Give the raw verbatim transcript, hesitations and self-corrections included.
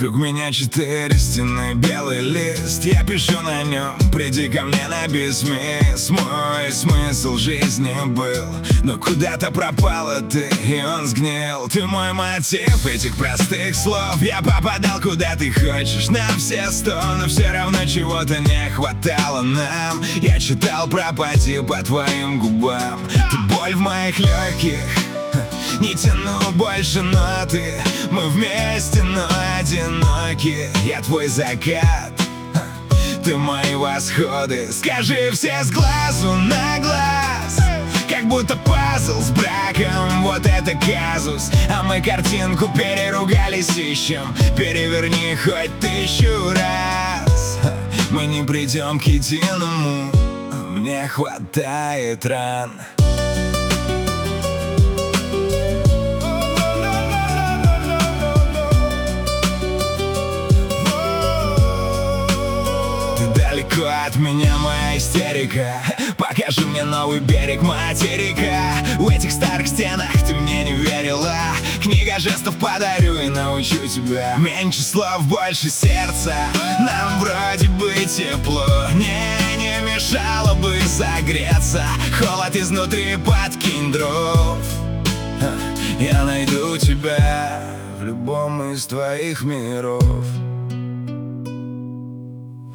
Вокруг меня четыре стены, белый лист. Я пишу на нем, приди ко мне на бисмис. Мой смысл жизни был, но куда-то пропала ты, и он сгнил. Ты мой мотив этих простых слов. Я попадал куда ты хочешь, на все сто, но все равно чего-то не хватало нам. Я читал пропади по твоим губам. Ты боль в моих легких, не тяну больше ноты. Мы вместе, но одиноки. Я твой закат, ты мои восходы. Скажи все с глазу на глаз, как будто пазл с браком. Вот это казус, а мы картинку переругались, ищем. Переверни хоть тысячу раз, мы не придем к единому. Мне хватает ран. Далеко от меня моя истерика. Покажи мне новый берег материка. В этих старых стенах ты мне не верила. Книга жестов подарю и научу тебя. Меньше слов, больше сердца. Нам вроде бы тепло, не, не мешало бы согреться. Холод изнутри, подкинь дров. Я найду тебя в любом из твоих миров.